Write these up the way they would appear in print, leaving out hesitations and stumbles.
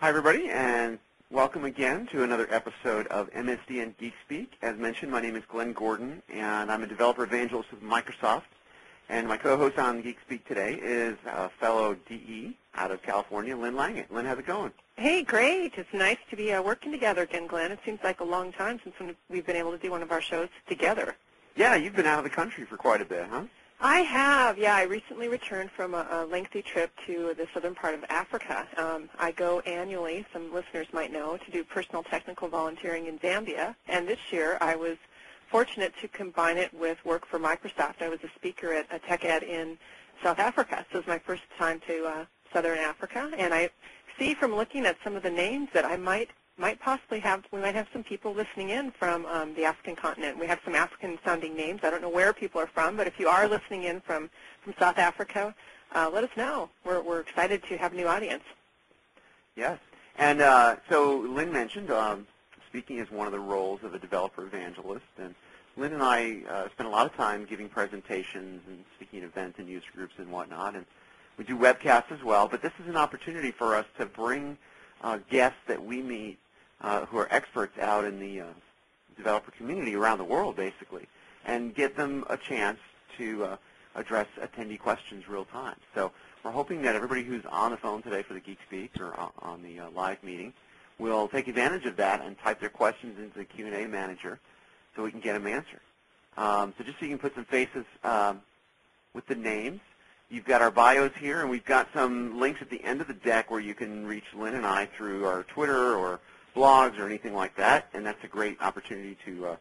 Hi, everybody, and welcome again to another episode of MSDN Geek Speak. As mentioned, my name is Glenn Gordon, and I'm a developer evangelist with Microsoft. And my co-host on Geek Speak today is a fellow DE out of California, Lynn Lange. Lynn, how's it going? Hey, great. It's nice to be working together again, Glenn. It seems like a long time since we've been able to do one of our shows together. Yeah, you've been out of the country for quite a bit, huh? I have, yeah. I recently returned from a lengthy trip to the southern part of Africa. I go annually, some listeners might know, to do personal technical volunteering in Zambia. And this year I was fortunate to combine it with work for Microsoft. I was a speaker at a TechEd in South Africa. So it was my first time to southern Africa. And I see from looking at some of the names that I might possibly have, we might have some people listening in from the African continent. We have some African-sounding names. I don't know where people are from, but if you are listening in from South Africa, let us know. We're excited to have a new audience. Yes. And so Lynn mentioned speaking is one of the roles of a developer evangelist. And Lynn and I spend a lot of time giving presentations and speaking at events and user groups and whatnot. And we do webcasts as well. But this is an opportunity for us to bring guests that we meet who are experts out in the developer community around the world, basically, and get them a chance to address attendee questions real time. So we're hoping that everybody who's on the phone today for the Geek Speak or on the live meeting will take advantage of that and type their questions into the Q&A manager so we can get them answered. So just so you can put some faces with the names, you've got our bios here, and we've got some links at the end of the deck where you can reach Lynn and I through our Twitter or blogs or anything like that, and that's a great opportunity to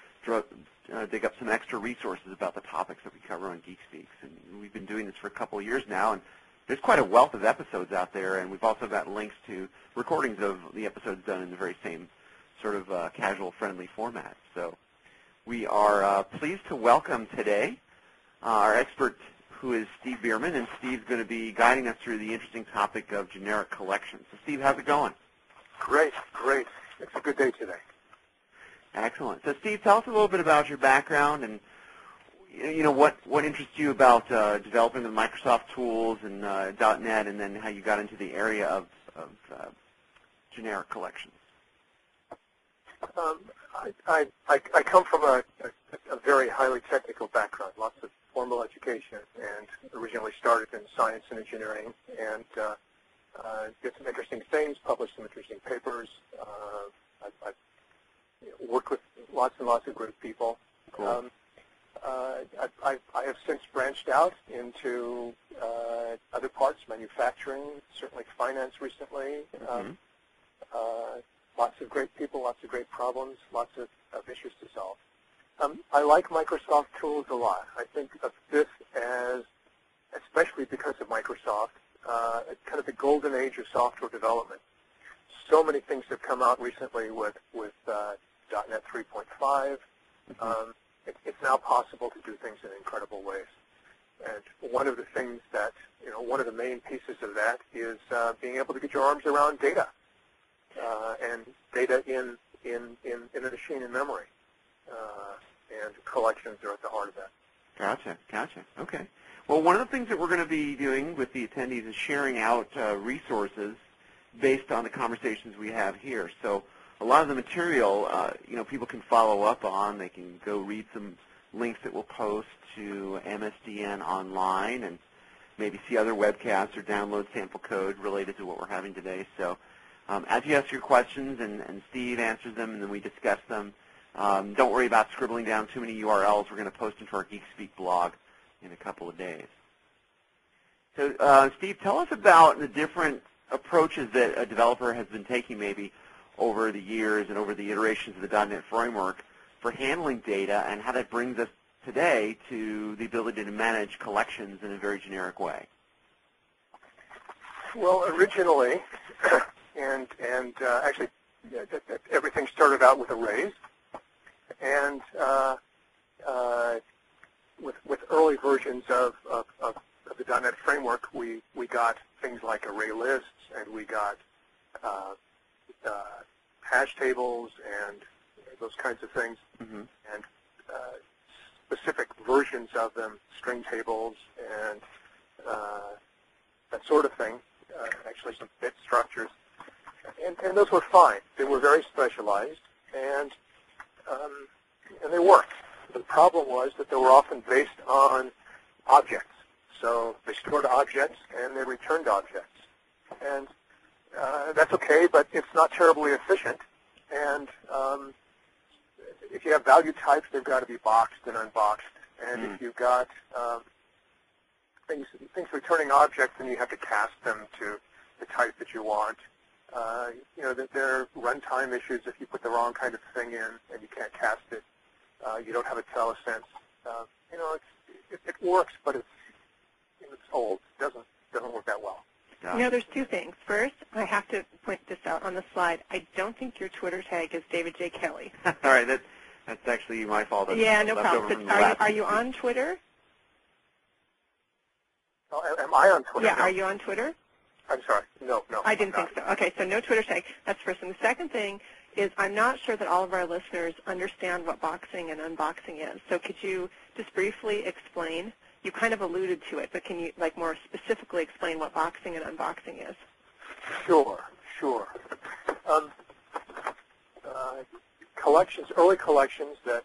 dig up some extra resources about the topics that we cover on Geek Speaks. And we've been doing this for a couple of years now, and there's quite a wealth of episodes out there, and we've also got links to recordings of the episodes done in the very same sort of casual, friendly format. So we are pleased to welcome today our expert, who is Steve Bierman, and Steve's going to be guiding us through the interesting topic of generic collections. So Steve, how's it going? Great, great. It's a good day today. Excellent. So Steve, tell us a little bit about your background and what interests you about developing the Microsoft tools and .NET, and then how you got into the area of generic collections. I come from a very highly technical background, lots of formal education, and originally started in science and engineering, and did some interesting things, published some interesting papers. I've worked with lots and lots of great people. Cool. I have since branched out into other parts, manufacturing, certainly finance recently. Mm-hmm. Lots of great people, lots of great problems, lots of issues to solve. I like Microsoft tools a lot. I think of this as, especially because of Microsoft, kind of the golden age of software development. So many things have come out recently with .NET 3.5. Mm-hmm. It's now possible to do things in incredible ways. And one of the things that, one of the main pieces of that is being able to get your arms around data, and data in a machine in memory. And collections are at the heart of that. Gotcha. Okay. Well, one of the things that we're going to be doing with the attendees is sharing out resources based on the conversations we have here. So a lot of the material, people can follow up on. They can go read some links that we'll post to MSDN online and maybe see other webcasts or download sample code related to what we're having today. So as you ask your questions and Steve answers them and then we discuss them, don't worry about scribbling down too many URLs. We're going to post them to our Geek Speak blog in a couple of days. So Steve, tell us about the different approaches that a developer has been taking maybe over the years and over the iterations of the .NET framework for handling data, and how that brings us today to the ability to manage collections in a very generic way. Well, originally, and actually, everything started out with arrays, and with early versions of the .NET framework, we got things like array lists, and we got hash tables and those kinds of things, mm-hmm. and specific versions of them, string tables and that sort of thing, actually some bit structures. and those were fine. They were very specialized, and they worked. The problem was that they were often based on objects. So they stored objects and they returned objects. And that's okay, but it's not terribly efficient. And if you have value types, they've got to be boxed and unboxed. And if you've got things returning objects, then you have to cast them to the type that you want. There are runtime issues if you put the wrong kind of thing in and you can't cast it. You don't have a telesense. It works, but it's old. It doesn't work that well. There's two things. First, I have to point this out on the slide. I don't think your Twitter tag is David J. Kelly. All right, that's actually my fault. Yeah, no problem. Are you on Twitter? Oh, am I on Twitter? Yeah, no. Are you on Twitter? I'm sorry. No. I didn't think so. Okay, so no Twitter tag. That's first thing. The second thing is I'm not sure that all of our listeners understand what boxing and unboxing is. So could you just briefly explain? You kind of alluded to it, but can you more specifically explain what boxing and unboxing is? Sure. Early collections that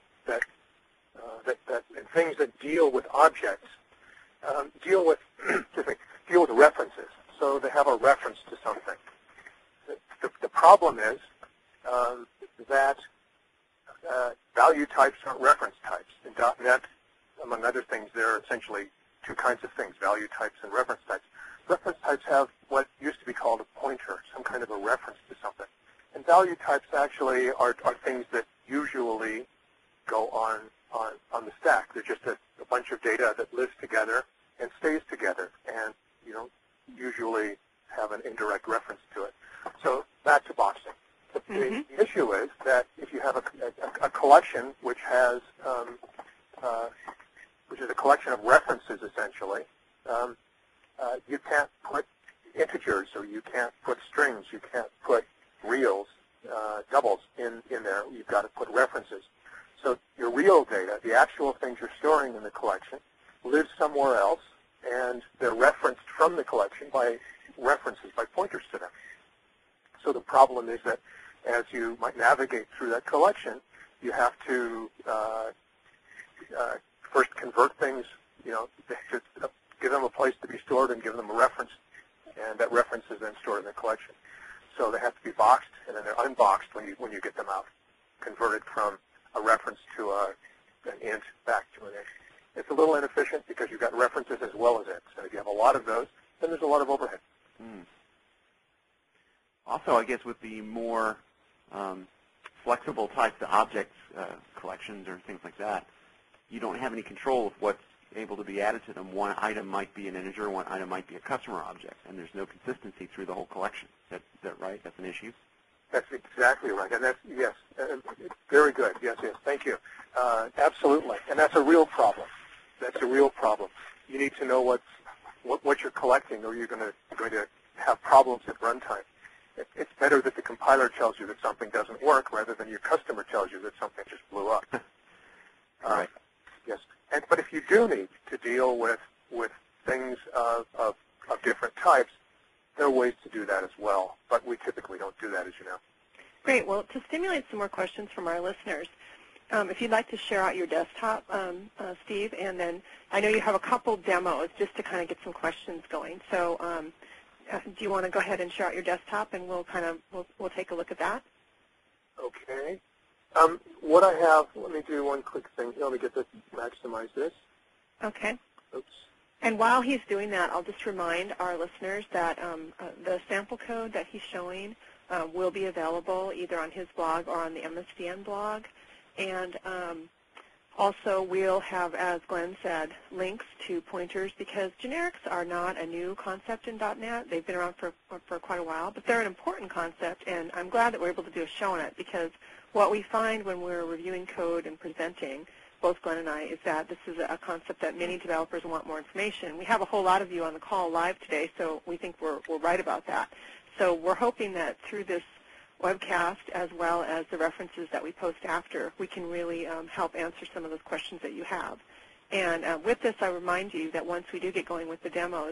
things that deal with objects deal with references. So they have a reference to something. The problem is that value types aren't reference types. In .NET, among other things, there are essentially two kinds of things, value types and reference types. Reference types have what used to be called a pointer, some kind of a reference to something. And value types actually are things that usually go on the stack. They're just a bunch of data that lives together and stays together, and you don't usually have an indirect reference to it. So that's a boxing. The issue is that if you have a collection which has which is a collection of references essentially, you can't put integers, or you can't put strings, you can't put reals, doubles in there. You've got to put references. So your real data, the actual things you're storing in the collection, live somewhere else, and they're referenced from the collection by references, by pointers to them. So the problem is that as you might navigate through that collection, you have to first convert things, to give them a place to be stored and give them a reference, and that reference is then stored in the collection. So they have to be boxed, and then they're unboxed when you get them out, converted from a reference to an int back to an int. It's a little inefficient because you've got references as well as ints, and if you have a lot of those, then there's a lot of overhead. Also, I guess with the more flexible types of objects collections or things like that, you don't have any control of what's able to be added to them. One item might be an integer, one item might be a customer object, and there's no consistency through the whole collection. Is that right? That's an issue? That's exactly right, and that's, yes, very good. Yes, thank you. Absolutely, and that's a real problem. That's a real problem. You need to know what you're collecting, or you're going to have problems at runtime. It's better that the compiler tells you that something doesn't work rather than your customer tells you that something just blew up. Right. Yes, but if you do need to deal with things of different types, there are ways to do that as well, but we typically don't do that, as you know. Great. Well, to stimulate some more questions from our listeners, if you'd like to share out your desktop, Steve, and then I know you have a couple demos just to kind of get some questions going. So do you want to go ahead and share out your desktop, and we'll take a look at that? Okay. What I have, let me do one quick thing. Let me get this, maximize this. Okay. Oops. And while he's doing that, I'll just remind our listeners that the sample code that he's showing will be available either on his blog or on the MSDN blog. And also we'll have, as Glenn said, links to pointers, because generics are not a new concept in .NET. They've been around for quite a while, but they're an important concept, and I'm glad that we're able to do a show on it, because what we find when we're reviewing code and presenting, both Glenn and I, is that this is a concept that many developers want more information. We have a whole lot of you on the call live today, so we think we're right about that. So we're hoping that through this webcast, as well as the references that we post after, we can really help answer some of those questions that you have. And with this, I remind you that once we do get going with the demos,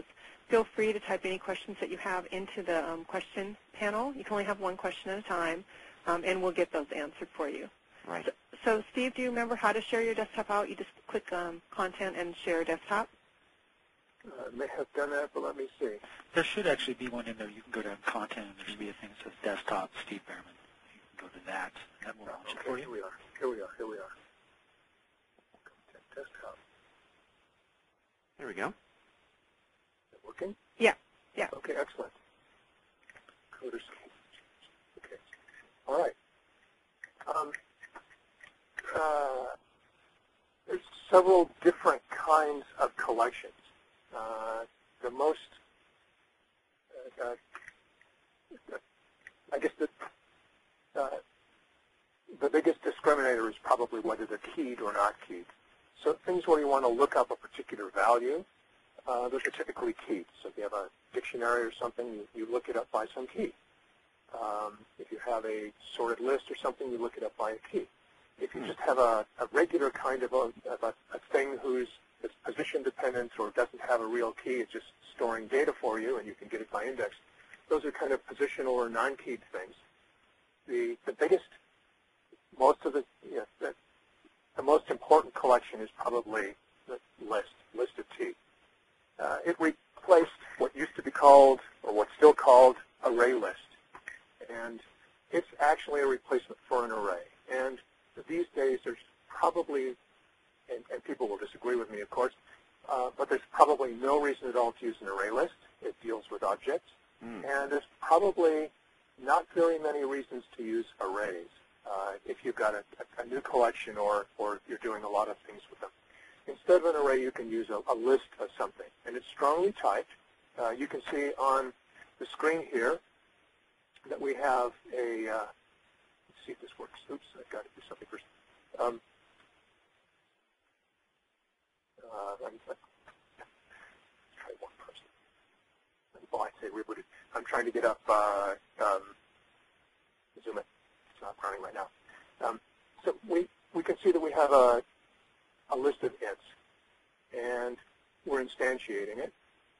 feel free to type any questions that you have into the question panel. You can only have one question at a time, and we'll get those answered for you. Right. So Steve, do you remember how to share your desktop out? You just click content and share desktop? I may have done that, but let me see. There should actually be one in there. You can go to content, and there should be a thing that says desktop, Steve Behrman. You can go to that. That will launch it for you. Here we are. Content desktop. There we go. Is it working? Yeah. Okay, excellent. Coders. Okay. All right. There's several different kinds of collections. The most, I guess the biggest discriminator is probably whether they're keyed or not keyed. So things where you want to look up a particular value, those are typically keyed. So if you have a dictionary or something, you look it up by some key. If you have a sorted list or something, you look it up by a key. If you just have a regular kind of a thing whose is position dependent or doesn't have a real key, it's just storing data for you and you can get it by index, those are kind of positional or non-keyed things. The biggest, most of the most important collection is probably the list of T. It replaced what used to be called, or what's still called, array list. And it's actually a replacement for an array. And these days there's probably, and people will disagree with me of course, but there's probably no reason at all to use an array list. It deals with objects. And there's probably not very many reasons to use arrays if you've got a new collection or you're doing a lot of things with them. Instead of an array, you can use a list of something. And it's strongly typed. You can see on the screen here that we have a, let's see if this works. Oops, I've got to do something first. Try one person. Oh, I say rebooted. I'm trying to get up Zoom it. It's not running right now. So we can see that we have a list of ints, and we're instantiating it.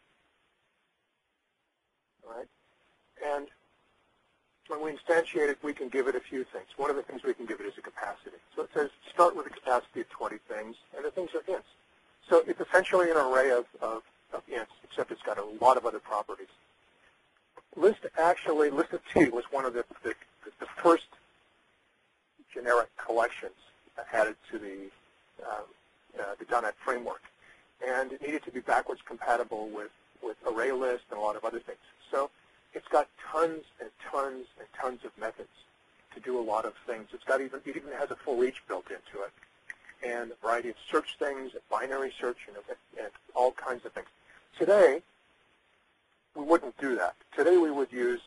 All right. And when we instantiate it, we can give it a few things. One of the things we can give it is a capacity. So it says start with a capacity of 20 things, and the things are ints. So it's essentially an array of ints, except it's got a lot of other properties. List of T was one of the first generic collections added to the .NET framework, and it needed to be backwards compatible with array list and a lot of other things. So it's got tons and tons and tons of methods to do a lot of things. It even has a for each built into it, and a variety of search things, a binary search, and all kinds of things. Today, we wouldn't do that. Today we would use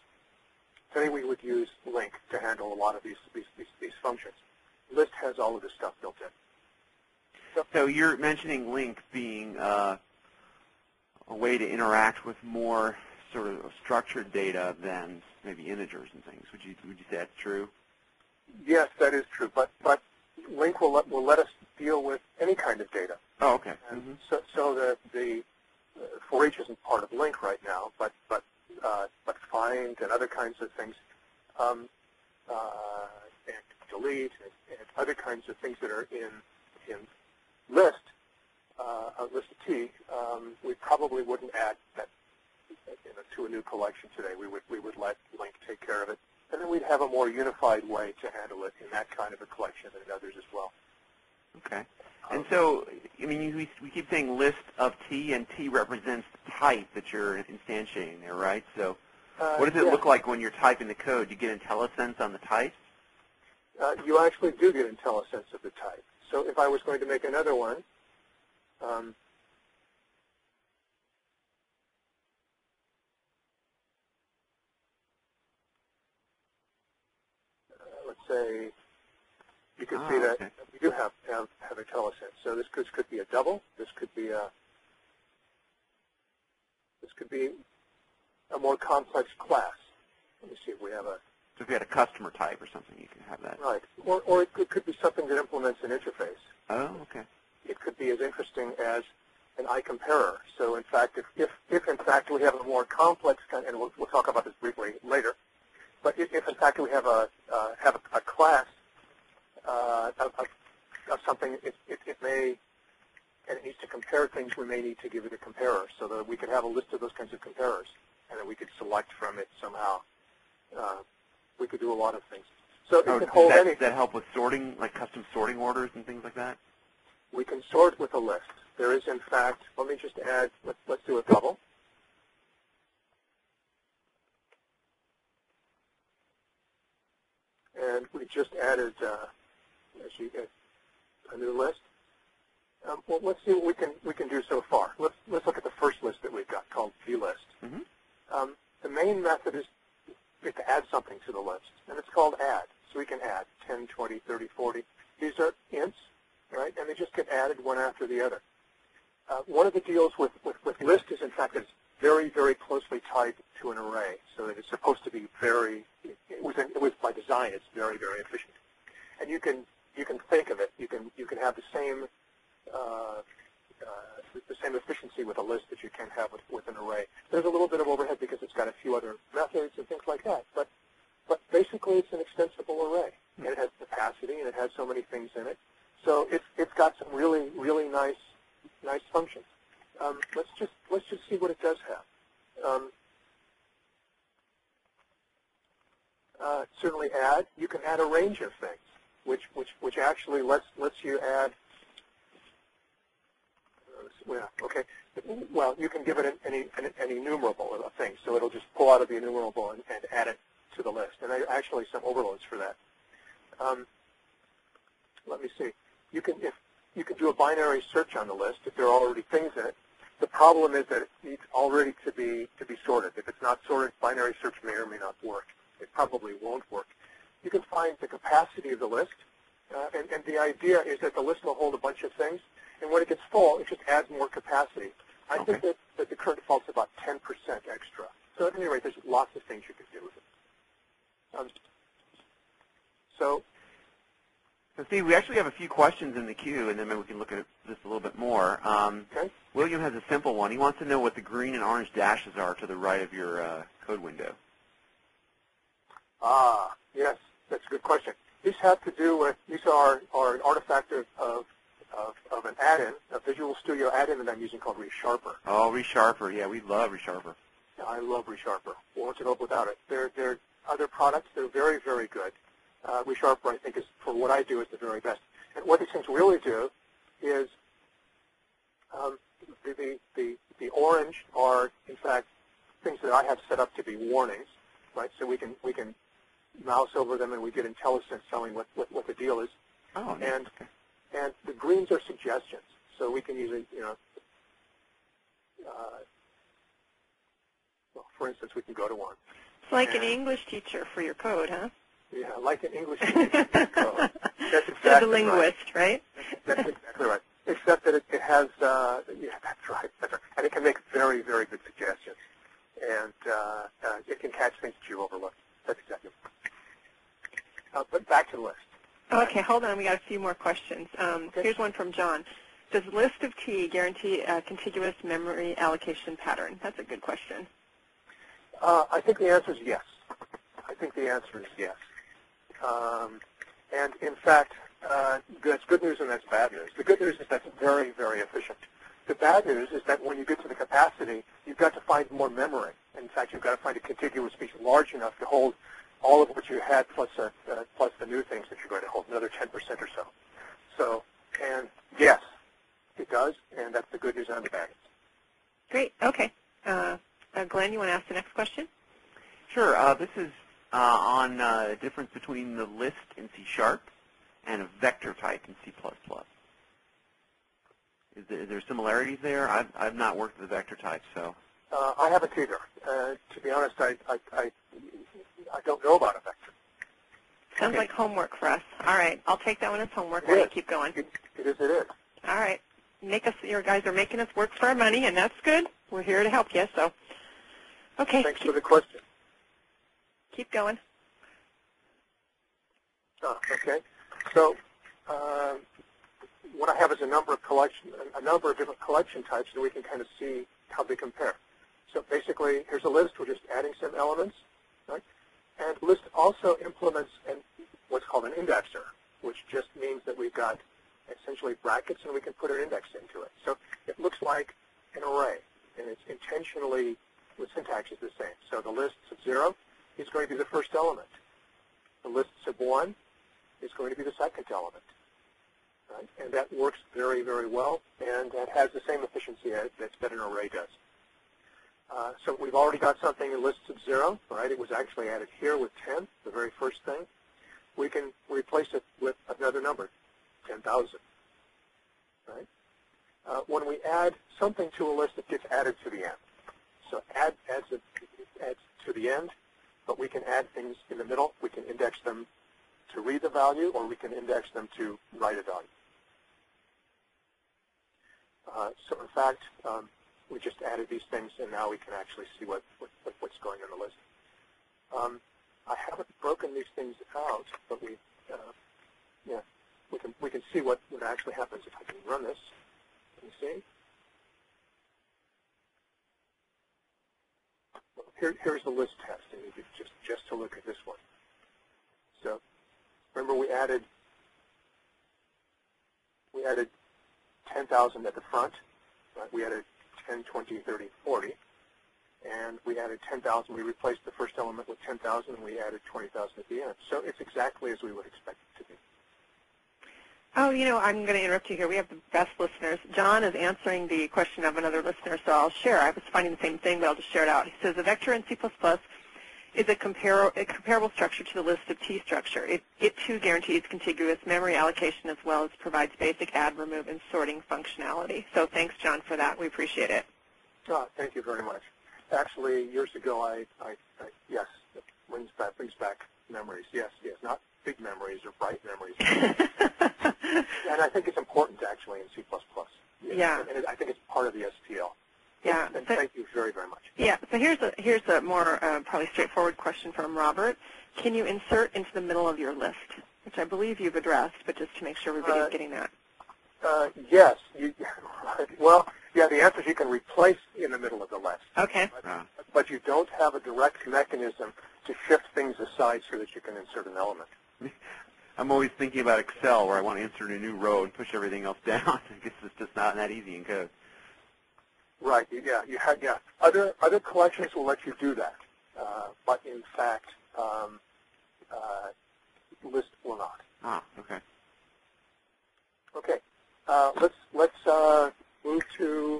LINQ to handle a lot of these functions. List has all of this stuff built in. So you're mentioning LINQ being a way to interact with more sort of structured data than maybe integers and things. Would you say that's true? Yes, that is true. But LINQ will let us deal with any kind of data. Oh, okay. And so the for each isn't part of LINQ right now, but find and other kinds of things, and delete and other kinds of things that are in list, a list of T, we probably wouldn't add that to a new collection today. We would let LINQ take care of it, and then we'd have a more unified way to handle it in that kind of a collection and in others as well. Okay. And so, I mean, we keep saying list of T, and T represents the type that you're instantiating there, right? So what does it look like when you're typing the code? Do you get IntelliSense on the types? You actually do get IntelliSense of the type. So if I was going to make another one, let's say you can see that we do have IntelliSense. So this could be a double. This could be a more complex class. Let me see if we have a. So if you had a customer type or something, you can have that. Right. Or it could be something that implements an interface. Oh, okay. It could be as interesting as an iComparer. So in fact, if in fact we have a more complex kind, and we'll talk about this briefly later, but if in fact we have a class of something, it may, and it needs to compare things, we may need to give it a comparer so that we could have a list of those kinds of comparers, and then we could select from it somehow. We could do a lot of things. So it could hold does that help with sorting, like custom sorting orders and things like that? We can sort with a list. There is, in fact, let me just add, let's do a double. And we just added a new list. Well, let's see what we can do so far. Let's look at the first list that we've got called VList. Mm-hmm. The main method is to add something to the list, and it's called add. So we can add 10, 20, 30, 40. These are ints, right? And they just get added one after the other. One of the deals with list is, in fact, it's very, very closely tied to an array, so that it's supposed to be very. It was by design. It's very, very efficient, and you can think of it. You can have the same efficiency with a list that you can have with an array. There's a little bit of overhead because it's got a few other methods and things like that, but basically it's an extensible array, and it has capacity, and it has so many things in it. So it's got some really, really nice functions. Let's just see what it does have. Certainly add. You can add a range of things, which actually lets you add. Okay. Well, you can give it an enumerable of things, so it'll just pull out of the enumerable and add it to the list. And there are actually some overloads for that. Let me see. You can do a binary search on the list if there are already things in it. The problem is that it needs already to be sorted. If it's not sorted, binary search may or may not work. It probably won't work. You can find the capacity of the list, and the idea is that the list will hold a bunch of things, and when it gets full, it just adds more capacity. I think that the current default's about 10% extra. So at any rate, there's lots of things you can do with it. So Steve, we actually have a few questions in the queue, and then maybe we can look at this a little bit more. Okay. William has a simple one. He wants to know what the green and orange dashes are to the right of your code window. Yes, that's a good question. These have to do with, these are an artifact of an add-in, a Visual Studio add-in that I'm using called ReSharper. Oh, ReSharper. Yeah, we love ReSharper. I love ReSharper. Won't go without it. There are other products that are very, very good. ReSharper, I think, is, for what I do, is the very best. And what these things really do is the orange are, in fact, things that I have set up to be warnings, right? So we can mouse over them and we get IntelliSense telling what the deal is. Oh, nice. And the greens are suggestions. So we can use it, well, for instance, we can go to one. It's like an English teacher for your code, huh? Yeah, like an English teacher for your code. That's exactly so the linguist, right? That's exactly right. Except that it has, yeah, that's right. And it can make very, very good suggestions. And it can catch things that you overlooked. That's exactly right. But back to the list. Okay, hold on. We got a few more questions. Here's one from John. Does list of T guarantee a contiguous memory allocation pattern? That's a good question. I think the answer is yes. I think the answer is yes. And in fact, that's good news and that's bad news. The good news is that's very, very efficient. The bad news is that when you get to the capacity, you've got to find more memory. In fact, you've got to find a contiguous piece large enough to hold all of what you had plus the new things that you're going to hold, another 10% or so. So, and yes, it does, and that's the good news and the bad news. Great. Okay. Glenn, you want to ask the next question? Sure. This is on the difference between the list in C# and a vector type in C++. Is there similarities there? I've not worked with a vector type, so. I haven't either. To be honest, I don't know about a vector. Sounds like homework for us. All right. I'll take that one as homework. We'll keep going. It is. All right. Your guys are making us work for our money, and that's good. We're here to help you, so. Okay. Thanks for the question. Keep going. Okay. So what I have is a number of different collection types, and we can kind of see how they compare. So basically, here's a list. We're just adding some elements, right? And list also implements what's called an indexer, which just means that we've got essentially brackets, and we can put an index into it. So it looks like an array, and it's intentionally, the syntax is the same. So the list of 0 is going to be the first element. The list of 1 is going to be the second element. Right? And that works very, very well, and that has the same efficiency that an array does. So we've already got something in lists of 0, right? It was actually added here with 10, the very first thing. We can replace it with another number, 10,000, right? When we add something to a list, it gets added to the end. So adds to the end, but we can add things in the middle. We can index them to read the value, or we can index them to write a value. So in fact, we just added these things, and now we can actually see what's going on the list. I haven't broken these things out, but we can see what actually happens if I can run this. Let me see. Well, here's the list test, and just to look at this one. So remember, we added 10,000 at the front. Right? We added 10, 20, 30, 40. And we added 10,000. We replaced the first element with 10,000, and we added 20,000 at the end. So it's exactly as we would expect it to be. Oh, I'm going to interrupt you here. We have the best listeners. John is answering the question of another listener, so I'll share. I was finding the same thing, but I'll just share it out. He says, a vector in C++ is a comparable structure to the list of T structure. It too guarantees contiguous memory allocation as well as provides basic add, remove, and sorting functionality. So thanks, John, for that. We appreciate it. Thank you very much. Actually, years ago, yes, it brings back memories. Yes, not big memories or bright memories. And I think it's important, actually, in C++. Yeah. And I think it's part of the STL. Yeah. And thank you very, very much. Yeah. So here's a more probably straightforward question from Robert. Can you insert into the middle of your list? Which I believe you've addressed, but just to make sure everybody's getting that. Yes. Well, yeah, the answer is you can replace in the middle of the list. Okay. But you don't have a direct mechanism to shift things aside so that you can insert an element. I'm always thinking about Excel, where I want to insert a new row and push everything else down. I guess it's just not that easy in code. Right. Yeah. Other collections will let you do that, but in fact, list will not. Ah. Okay. Okay. Let's move to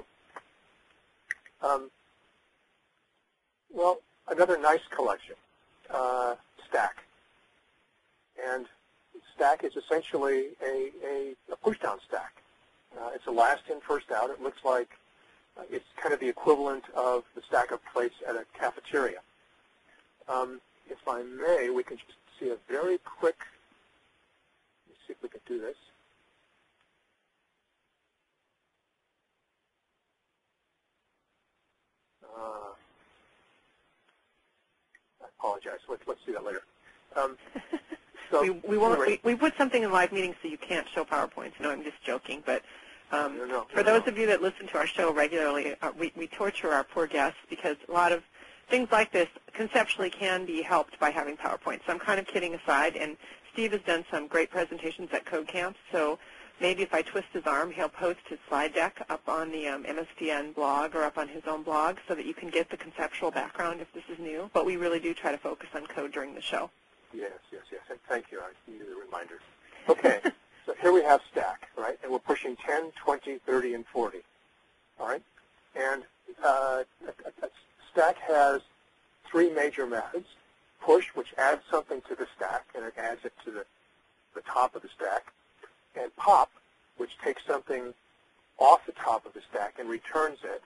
another nice collection, stack. And stack is essentially a push-down stack. It's a last in, first out. It looks like it's kind of the equivalent of the stack of plates at a cafeteria. If I may, we can just see a very quick, let's see if we can do this. I apologize. Let's do that later. So we put something in live meetings so you can't show PowerPoints. No, I'm just joking. But for those of you that listen to our show regularly, we torture our poor guests because a lot of things like this conceptually can be helped by having PowerPoints. So I'm kind of kidding aside. And Steve has done some great presentations at Code Camp. So maybe if I twist his arm, he'll post his slide deck up on the MSDN blog or up on his own blog so that you can get the conceptual background if this is new. But we really do try to focus on code during the show. Yes. And thank you. I needed a reminder. Okay. So here we have stack, right? And we're pushing 10, 20, 30, and 40. All right? And a stack has three major methods. Push, which adds something to the stack, and it adds it to the top of the stack. And pop, which takes something off the top of the stack and returns it.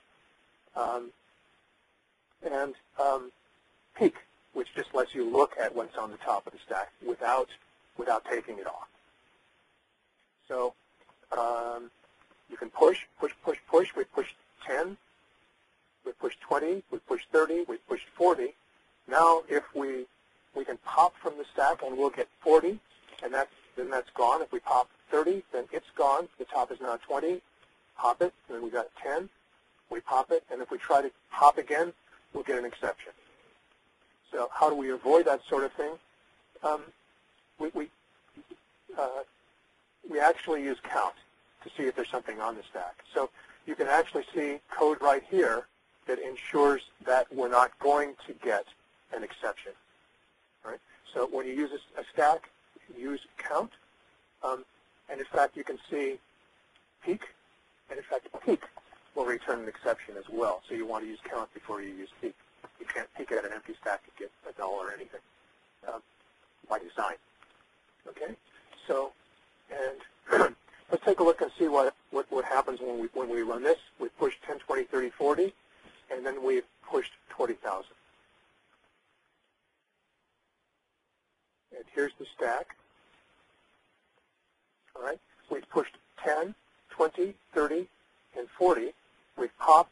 And peek, which just lets you look at what's on the top of the stack without taking it off. So you can push. We pushed 10. We pushed 20. We pushed 30. We pushed 40. Now, if we can pop from the stack, and we'll get 40, and then that's gone. If we pop 30, then it's gone. If top is now 20, pop it, and then we got 10, we pop it, and if we try to pop again, we'll get an exception. So how do we avoid that sort of thing? We actually use count to see if there's something on the stack. So you can actually see code right here that ensures that we're not going to get an exception. Right? So when you use a stack, you use count, and in fact you can see peak, and in fact peak will return an exception as well. So you want to use count before you use peak. You can't peek at an empty stack and get a null or anything by design. Okay, so and let's take a look and see what happens when we run this. We push 10, 20, 30, 40, and then we've pushed 20,000. And here's the stack. All right, we've pushed 10, 20, 30, and 40. We've popped.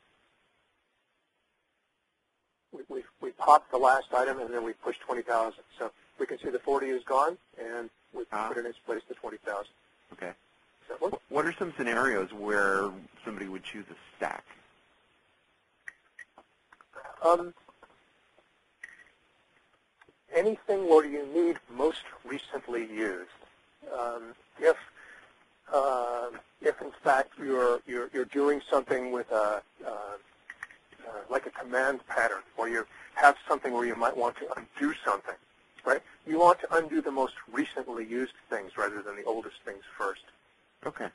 We popped the last item, and then we pushed 20,000. So we can see the 40 is gone, and we put in its place the 20,000. Okay. So what are some scenarios where somebody would choose a stack? Anything where you need most recently used. If in fact you're doing something with like a command pattern, or you have something where you might want to undo something, right? You want to undo the most recently used things rather than the oldest things first. Okay.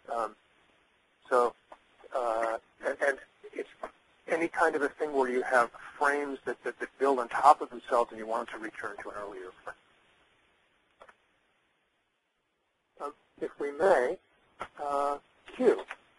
And it's any kind of a thing where you have frames that build on top of themselves and you want to return to an earlier frame. If we may, Q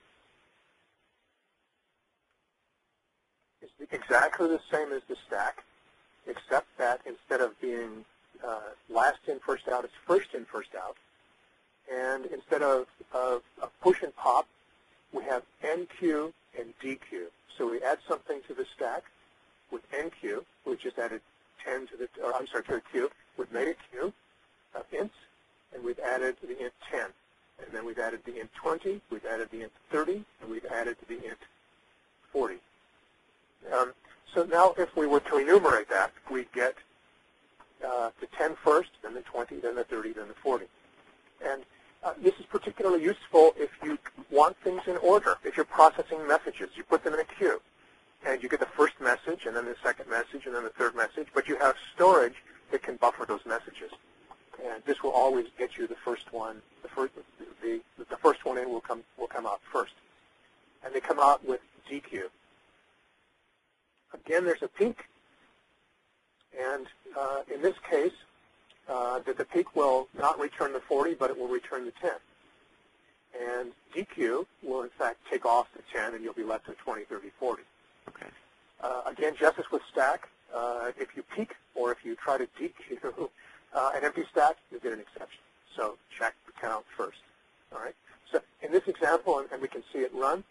is exactly the same as the stack, except that instead of being last in, first out, it's first in, first out. And instead of push and pop, we have NQ and DQ. So we add something to the stack with NQ. We just added 10 to the, or I'm sorry, to the Q. We've made it Q of ints, and we've added the int 10. And then we've added the int 20, we've added the int 30, and we've added the int 40. So now if we were to enumerate that, we'd get the 10 first, then the 20, then the 30, then the 40. And this is particularly useful if you want things in order. If you're processing messages, you put them in a queue. And you get the first message, and then the second message, and then the third message. But you have storage that can buffer those messages. And this will always get you the first one. The first one in will come out first. And they come out with DQ. Again, there's a peak. And in this case, the peak will not return the 40, but it will return the 10. And DQ will, in fact, take off the 10, and you'll be left with 20, 30, 40. Okay. Again, just as with stack, if you peak or if you try to DQ an empty stack, you get an exception. So check the count first. All right. So in this example, and we can see it run,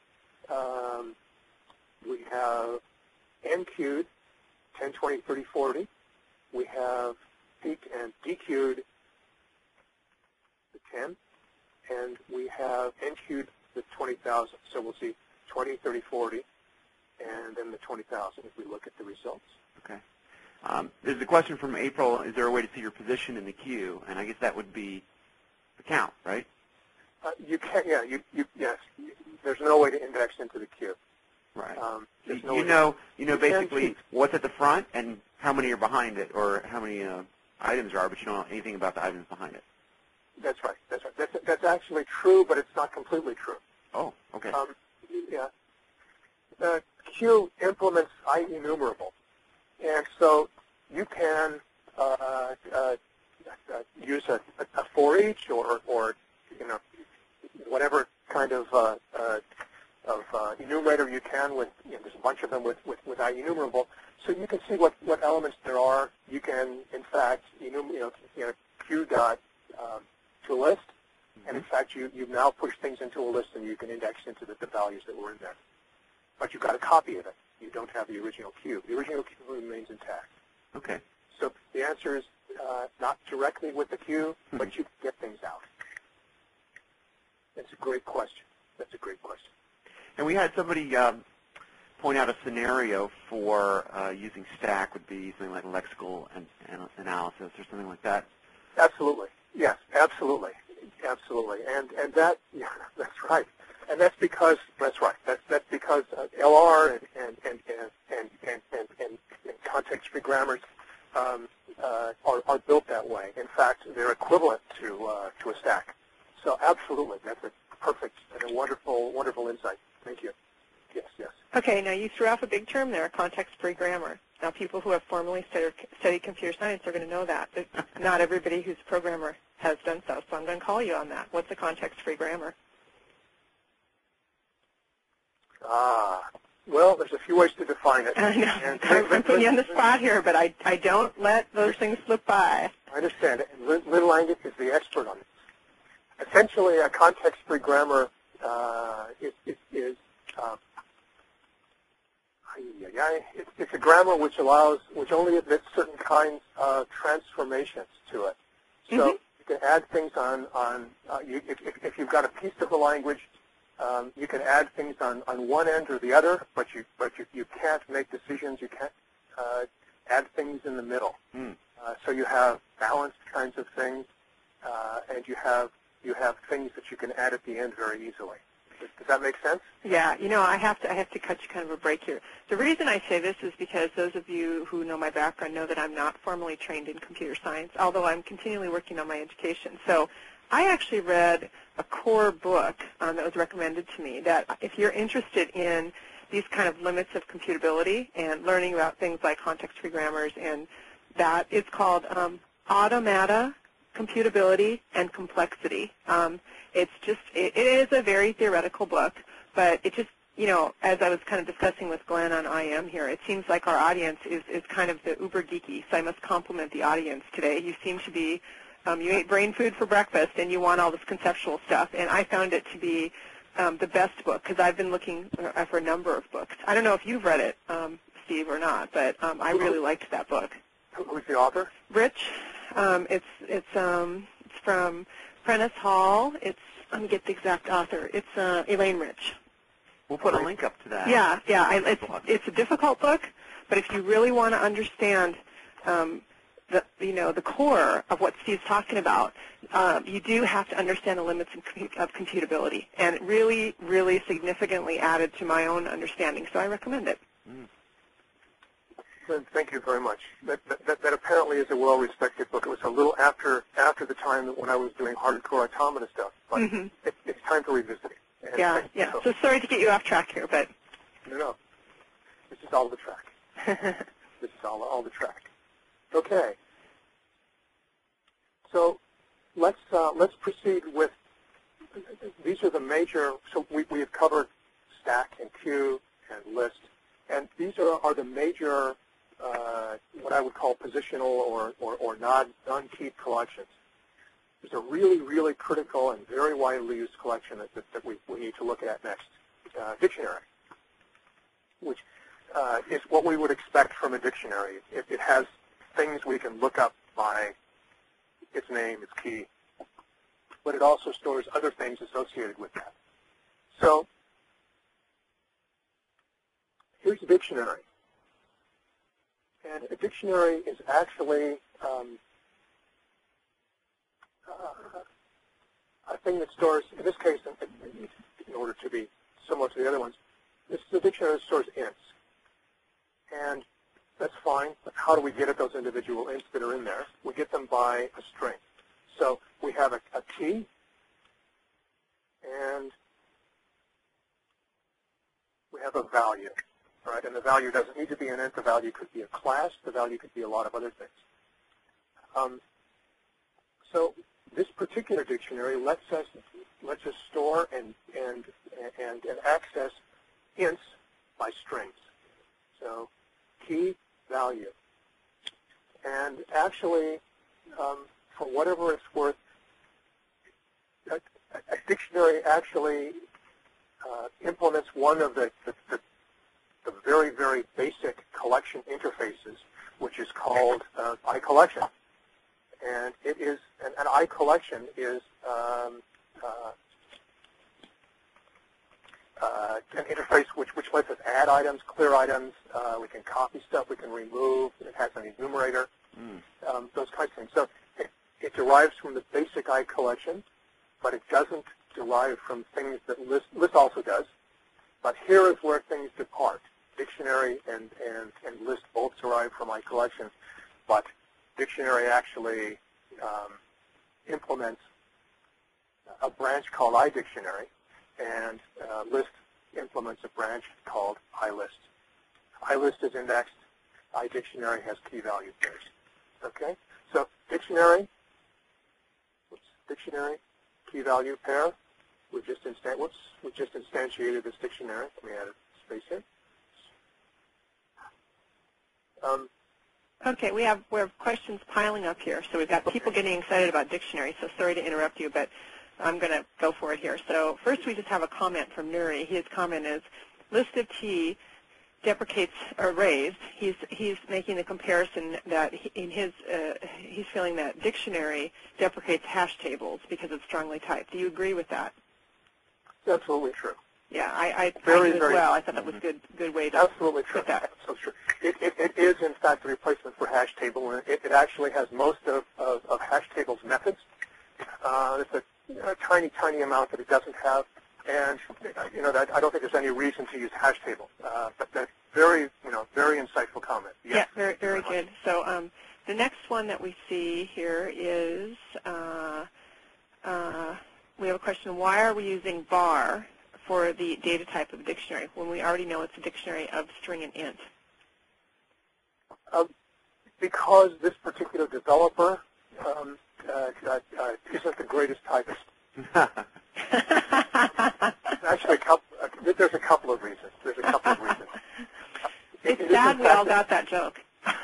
we have NQ'd 10, 20, 30, 40. We have peaked and DQ'd the 10, and we have NQ'd the 20,000. So we'll see 20, 30, 40, and then the 20,000 if we look at the results. Okay. There's a question from April, is there a way to see your position in the queue? And I guess that would be the count, right? You can, yeah, yes. There's no way to index into the queue. Right. No you know basically what's at the front and how many are behind it, or how many items there are, but you don't know anything about the items behind it. That's right. That's right. That's actually true, but it's not completely true. Oh, okay. Yeah. The queue implements IEnumerable, and so you can use a for each or whatever kind of enumerator you can with. There's a bunch of them with IEnumerable, so you can see what elements there are. You can in fact queue dot to a list, and in fact you've now pushed things into a list, and you can index into the values that were in there. But you've got a copy of it. You don't have the original queue. The original queue remains intact. Okay. So the answer is not directly with the queue, but you get things out. That's a great question. That's a great question. And we had somebody point out a scenario for using stack would be something like lexical analysis or something like that. Absolutely. Yes, absolutely. Absolutely. And that, yeah, that's right. And that's because, that's right, that's because LR and context-free grammars are built that way. In fact, they're equivalent to a stack. So absolutely, that's a perfect and a wonderful insight. Thank you. Yes, yes. Okay, now you threw off a big term there, context-free grammar. Now people who have formally studied computer science are going to know that. Not everybody who's a programmer has done so, so I'm going to call you on that. What's a context-free grammar? Well, there's a few ways to define it. I know. I'm putting you on the spot here, but I don't let those things slip by. I understand it. And Lynn Langit is the expert on it. Essentially, a context-free grammar is it's a grammar which only admits certain kinds of transformations to it. So you can add things if you've got a piece of the language, you can add things on one end or the other, but you can't make decisions. You can't add things in the middle. So you have balanced kinds of things, and you have things that you can add at the end very easily. Does that make sense? Yeah, I have to cut you kind of a break here. The reason I say this is because those of you who know my background know that I'm not formally trained in computer science, although I'm continually working on my education. So I actually read a core book that was recommended to me that if you're interested in these kind of limits of computability and learning about things like context-free grammars, and that it's called Automata, Computability, and Complexity. It is a very theoretical book, but it just, as I was kind of discussing with Glenn on IM here, it seems like our audience is kind of the uber geeky, so I must compliment the audience today. You seem to be, you ate brain food for breakfast and you want all this conceptual stuff, and I found it to be the best book because I've been looking for a number of books. I don't know if you've read it, Steve, or not, but I really liked that book. Who's the author? Rich. It's from Prentice Hall. Let me get the exact author. It's Elaine Rich. We'll put a link up to that. Yeah. It's a difficult book, but if you really want to understand the core of what Steve's talking about, you do have to understand the limits of computability, and it really, really significantly added to my own understanding. So I recommend it. Thank you very much. That apparently is a well-respected book. It was a little after the time when I was doing hardcore automata stuff, but it's time to revisit it. And yeah. So sorry to get you off track here, but no, this is all the track. This is all the track. Okay. So let's proceed with. These are the major. So we have covered stack and queue and list, and these are the major. What I would call positional or non-keyed collections. There's a really, really critical and very widely used collection that we need to look at next, dictionary, which is what we would expect from a dictionary. It has things we can look up by its name, its key, but it also stores other things associated with that. So here's a dictionary. And a dictionary is actually a thing that stores, in this case, in order to be similar to the other ones, this is a dictionary that stores ints. And that's fine, but how do we get at those individual ints that are in there? We get them by a string. So we have a key, and we have a value. Right, and the value doesn't need to be an int. The value could be a class. The value could be a lot of other things. So this particular dictionary lets us store and access ints by strings. So key, value, and actually, for whatever it's worth, a dictionary actually implements one of the very, very basic collection interfaces, which is called iCollection. And it is an iCollection is an interface which lets us add items, clear items. We can copy stuff. We can remove. It has an enumerator. Those kinds of things. So it derives from the basic iCollection, but it doesn't derive from things that List also does. But here is where things depart. Dictionary and List both derive from iCollection, but Dictionary actually implements a branch called iDictionary, and List implements a branch called iList. iList is indexed. iDictionary has key value pairs. Okay, so dictionary, key value pair. We just instantiated this dictionary. Let me add a space here. Okay, we have questions piling up here. So we've got people getting excited about dictionary. So sorry to interrupt you, but I'm going to go for it here. So first, we just have a comment from Nuri. His comment is, list of T deprecates arrays. He's making the comparison that he's feeling that dictionary deprecates hash tables because it's strongly typed. Do you agree with that? Absolutely true. Yeah, I Very, do as very well. I thought that was good way to absolutely true. put that. Absolutely true. It is in fact a replacement for hash table, and it actually has most of hash table's methods. There's a tiny amount that it doesn't have, and I don't think there's any reason to use hash table. But that's very insightful comment. Yes. Yeah, very good. So the next one that we see here is we have a question: why are we using var for the data type of a dictionary when we already know it's a dictionary of string and int? Because this particular developer isn't the greatest typist. Actually, there's a couple of reasons. It's sad we all got that joke.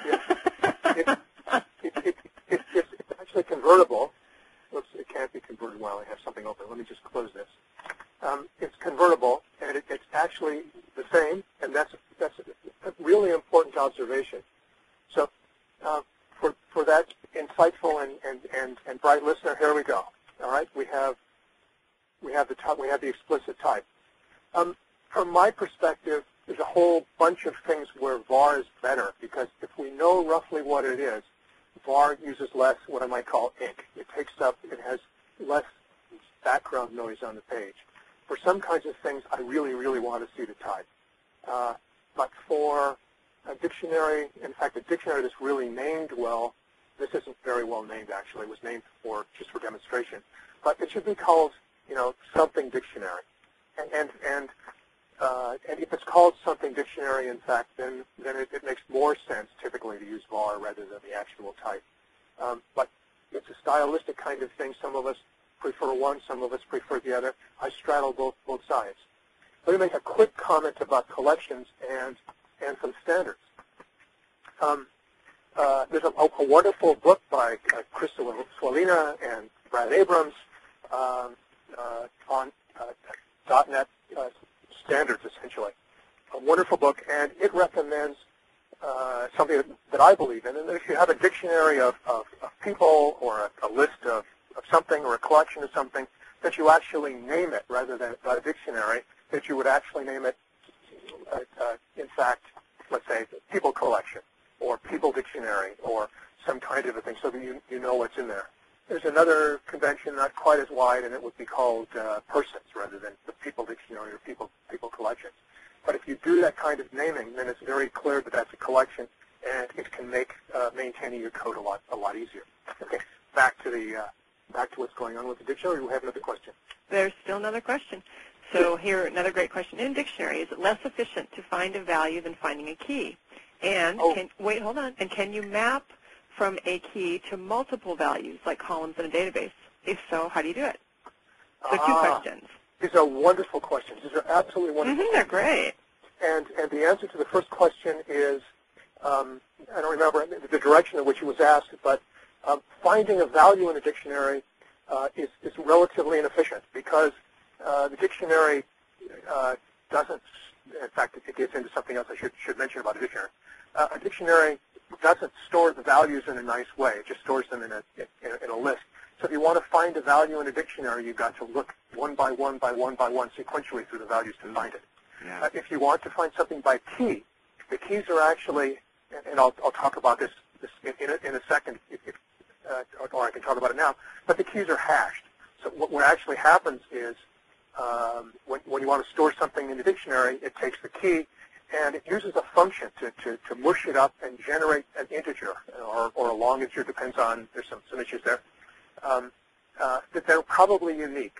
It's actually convertible. Oops, it can't be converted while I have something open. Let me just close this. It's convertible, and it's actually the same, and that's a really important observation. So for that insightful and bright listener, here we go. All right, we have the explicit type. From my perspective, there's a whole bunch of things where var is better, because if we know roughly what it is, var uses less what I might call ink. It has less background noise on the page. For some kinds of things, I really want to see the type. But for a dictionary, in fact, a dictionary that's really named well, this isn't very well named actually. It was named just for demonstration, but it should be called, something dictionary. And if it's called something dictionary, in fact, then it makes more sense typically to use var rather than the actual type. But it's a stylistic kind of thing. Some of us prefer one, some of us prefer the other. I straddle both sides. Let me make a quick comment about collections and some standards. There's a wonderful book by Chris Swalina and Brad Abrams on .NET standards, essentially. A wonderful book, and it recommends something that I believe in. And if you have a dictionary of people or a list of something or a collection of something, that you actually name it rather than a dictionary, that you would actually name it, in fact, let's say, people collection or people dictionary or some kind of a thing so that you know what's in there. There's another convention not quite as wide, and it would be called persons rather than the people dictionary or people collection. But if you do that kind of naming, then it's very clear that that's a collection, and it can make maintaining your code a lot easier. Okay, back to what's going on with the dictionary. We have another question. There's still another question. So here, another great question. In dictionary, is it less efficient to find a value than finding a key? And wait, hold on. And can you map from a key to multiple values, like columns in a database? If so, how do you do it? So two questions. These are wonderful questions. These are absolutely wonderful. They're great. And the answer to the first question is, I don't remember the direction in which it was asked, but finding a value in a dictionary is relatively inefficient because the dictionary doesn't, in fact, it gets into something else I should mention about a dictionary. A dictionary doesn't store the values in a nice way. It just stores them in a list. So if you want to find a value in a dictionary, you've got to look one by one by one by one sequentially through the values to find it. Yeah. If you want to find something by key, the keys are actually, and I'll talk about this in a second, or I can talk about it now, but the keys are hashed. So what actually happens is when you want to store something in the dictionary, it takes the key and it uses a function to mush it up and generate an integer or a long integer, depends on, there's some issues there, that they're probably unique.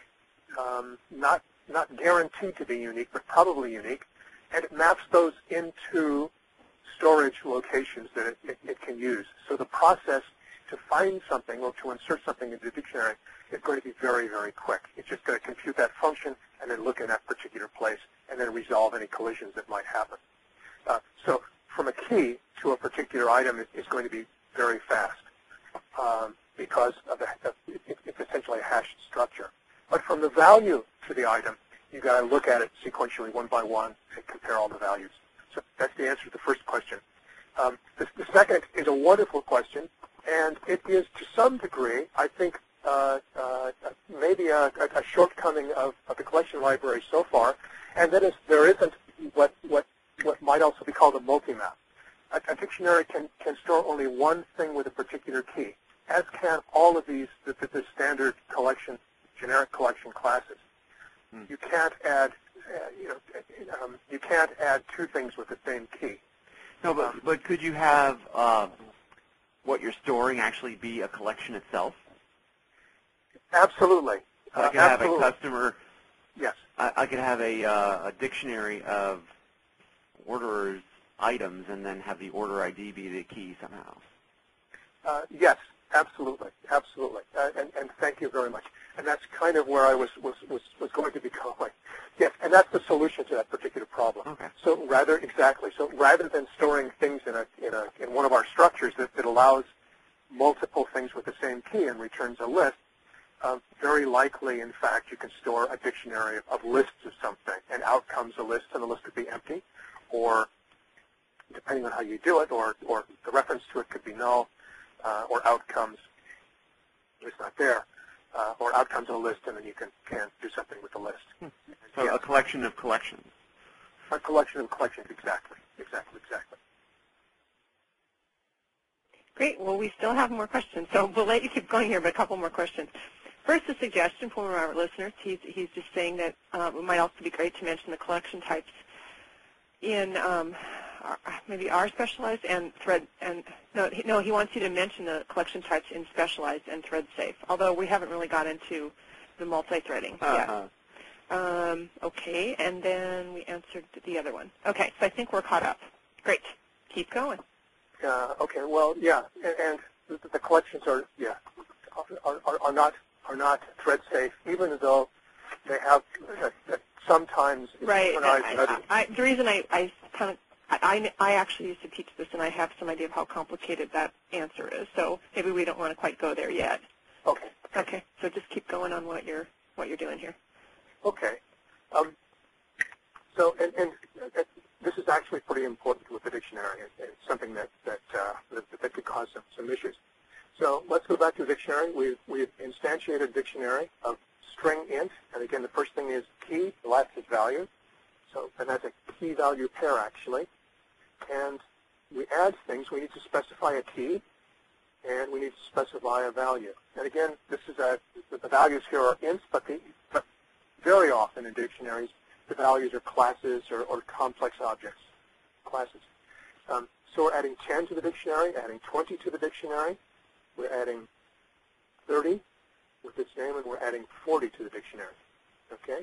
Not guaranteed to be unique, but probably unique, and it maps those into storage locations that it can use. So the process to find something or to insert something into the dictionary is going to be very, very quick. It's just going to compute that function and then look in that particular place and then resolve any collisions that might happen. So from a key to a particular item is going to be very fast because it's essentially a hashed structure. But from the value to the item, you've got to look at it sequentially one by one and compare all the values. So that's the answer to the first question. The second is a wonderful question, and it is to some degree, I think, maybe a shortcoming of the collection library so far, and that is there isn't what might also be called a multi-map. A dictionary can store only one thing with a particular key, as can all of these the standard collection, generic collection classes. You can't add, you can't add two things with the same key. No, but could you have what you're storing actually be a collection itself? Absolutely. So I could have a customer. Yes. I could have a dictionary of orderers' items, and then have the order ID be the key somehow. Yes, absolutely, absolutely, and thank you very much. And that's kind of where I was going to be going. Yes, and that's the solution to that particular problem. Okay. So rather than storing things in one of our structures that allows multiple things with the same key and returns a list, very likely, in fact, you can store a dictionary of lists of something, and out comes a list, and the list could be empty, or depending on how you do it, or the reference to it could be null, or outcomes, it's not there, or outcomes in a list, and then you can do something with the list. So yes. A collection of collections. A collection of collections, exactly. Great. Well, we still have more questions, so we'll let you keep going here, but a couple more questions. First, a suggestion from one of our listeners. He's just saying that it might also be great to mention the collection types in maybe R specialized and thread. And no, he wants you to mention the collection types in specialized and thread safe. Although we haven't really got into the multi-threading yet. Okay, and then we answered the other one. Okay, so I think we're caught up. Great. Keep going. Okay. Well, yeah, and the collections are not thread safe, even though they have sometimes. Right. The reason I actually used to teach this, and I have some idea of how complicated that answer is. So maybe we don't want to quite go there yet. Okay. Okay. So just keep going on what you're doing here. Okay. So and this is actually pretty important with the dictionary. It's something that could cause some issues. So let's go back to the dictionary. We've instantiated a dictionary of string int, and again, the first thing is key, the last is value. So, and that's a key value pair actually. And we add things. We need to specify a key, and we need to specify a value. And again, this is the values here are ints, but very often in dictionaries, the values are classes or complex objects, classes. So we're adding 10 to the dictionary, adding 20 to the dictionary. We're adding 30 with its name, and we're adding 40 to the dictionary. Okay?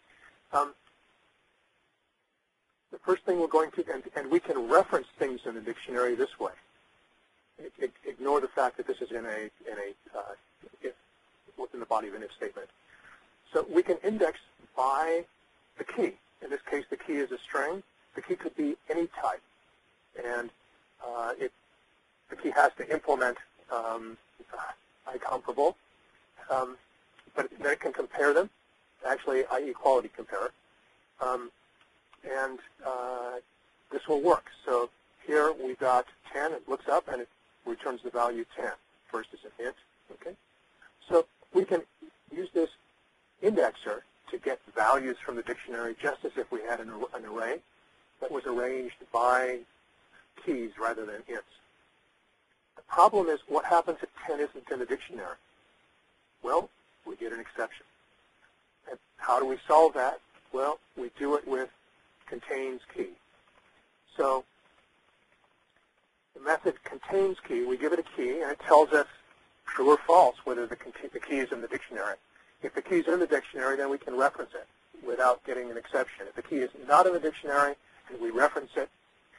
The first thing we're going to, and we can reference things in the dictionary this way. Ignore the fact that this is within the body of an if statement. So we can index by the key. In this case, the key is a string. The key could be any type, and the key has to implement IComparable, but then it can compare them. Actually, IEquality compare, and this will work. So here we got 10. It looks up and it returns the value 10. First is an int. Okay. So we can use this indexer to get values from the dictionary just as if we had an array that was arranged by keys rather than ints. The problem is, what happens if 10 isn't in the dictionary? Well, we get an exception. And how do we solve that? Well, we do it with contains key. So the method contains key, we give it a key, and it tells us true or false whether the key is in the dictionary. If the key is in the dictionary, then we can reference it without getting an exception. If the key is not in the dictionary and we reference it,